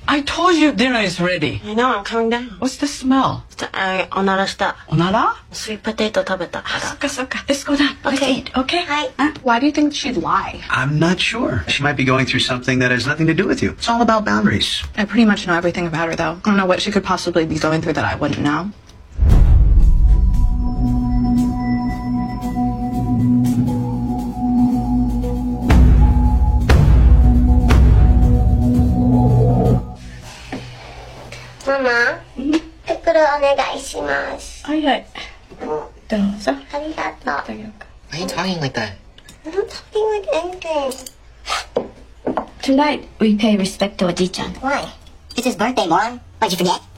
I told you dinner is ready. I know, I'm coming down. What's the smell? おならした。 おなら? スイートポテト食べたから。 そっかそっか。Let's go down. Let's eat, okay? はい。 Why do you think she'd lie? I'm not sure. She might be going through something that has nothing to do with you. It's all about boundaries. I pretty much know everything about her, though. I don't know what she could possibly be going through that I wouldn't know. Mama, 袋お願いします。 はいはい。どうぞ。 ありがとう。 Why are you talking like that? I'm not talking like anything. Tonight, we pay respect to Oji-chan. Why? It's his birthday, moron. Why'd you forget?